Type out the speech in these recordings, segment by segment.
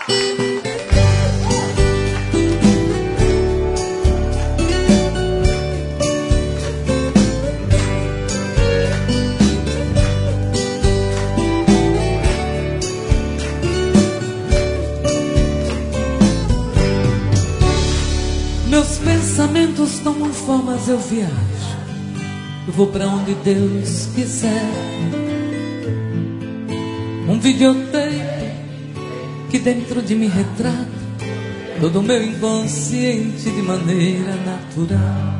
Meus pensamentos tomam formas, eu viajo, eu vou pra onde Deus quiser. Um videotape que dentro de mim retrata todo o meu inconsciente de maneira natural.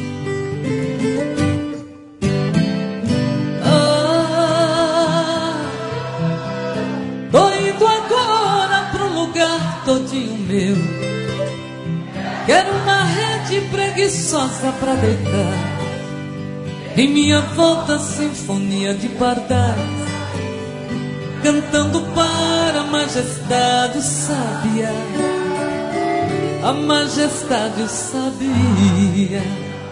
Tô indo agora pra um lugar todinho meu. Quero uma rede preguiçosa pra deitar. Em minha volta, sinfonia de pardais, cantando para a majestade o sabiá. A majestade o sabia.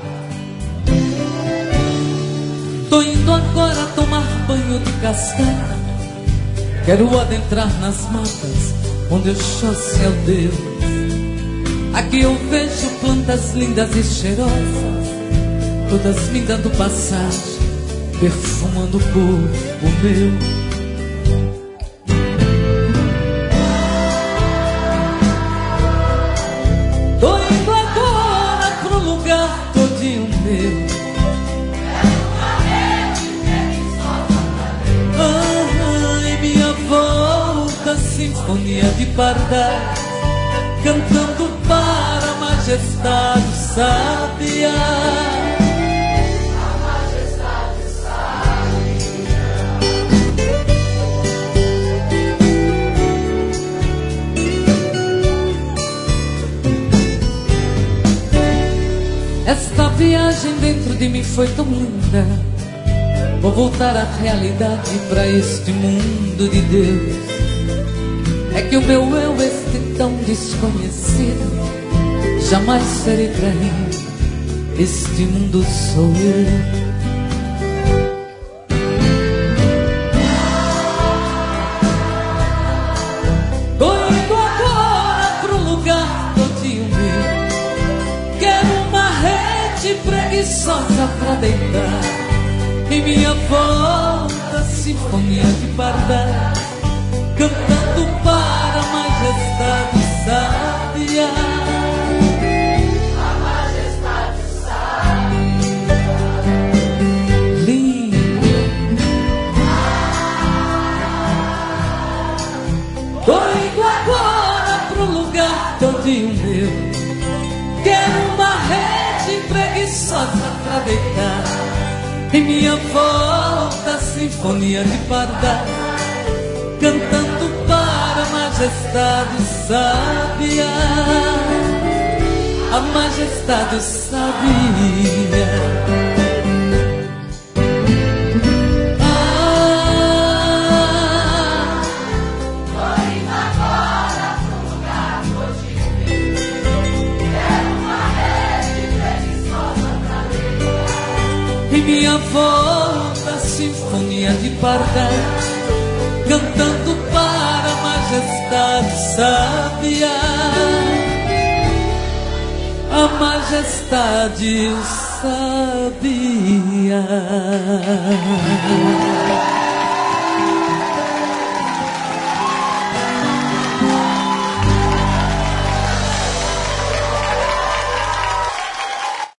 Tô indo agora tomar banho de cascata. Quero adentrar nas matas onde eu chosse ao Deus. Aqui eu vejo plantas lindas e cheirosas, todas me dando passagem, perfumando o corpo meu. Tô indo agora pro lugar todinho meu. Em minha volta, sinfonia de pardais, cantando para a majestade sabiá. A majestade sabiá. Esta viagem dentro de mim foi tão linda. Vou voltar à realidade, para este mundo de Deus. É que o meu eu, este tão desconhecido, jamais serei pra ele. Este mundo sou eu. Tô indo agora pro lugar todinho meu. Quero uma rede preguiçosa pra deitar. Em minha volta, sinfonia de pardais, cantando para a majestade sabiá. A majestade sabiá. Lindo. Tô indo agora pro lugar todinho meu. Quero uma rede preguiçosa pra deitar. Em minha volta, sinfonia de pardais, cantando para a majestade sabiá. A majestade sabia. Tô indo agora pro lugar todinho meu. Quero uma rede preguiçosa pra deitar. Em minha volta, sinfonia de pardais, cantando para a majestade sabiá. A majestade sabia.